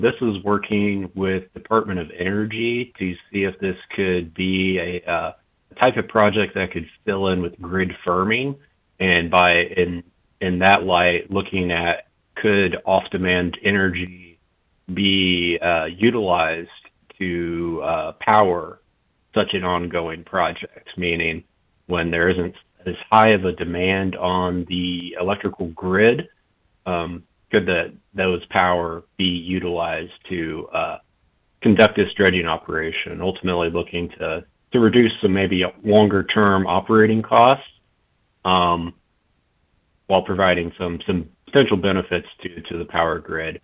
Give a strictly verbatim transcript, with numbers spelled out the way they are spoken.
This is working with Department of Energy to see if this could be a, uh, a type of project that could fill in with grid firming, and by in in that light, looking at could off-demand energy be uh, utilized to uh, power such an ongoing project, meaning when there isn't as high of a demand on the electrical grid, um, could the, those power be utilized to uh, conduct this dredging operation, ultimately looking to, to reduce some maybe longer term operating costs, um, while providing some, some potential benefits to, to the power grid.